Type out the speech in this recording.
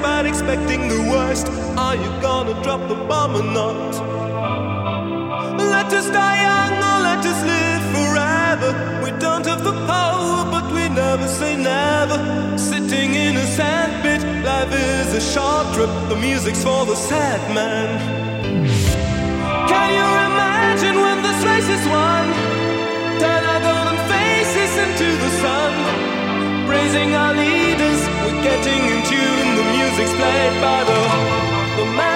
but expecting the worst. Are you gonna drop the bomb or not? Let us die young or let us live forever. We don't have the power, but we never say never. Sitting in a sandpit, life is a short trip. The music's for the sad man. Can you imagine when this race is won? Turn our golden faces into the sun. Praising our leaders, we're getting in tune. The music's played by the man.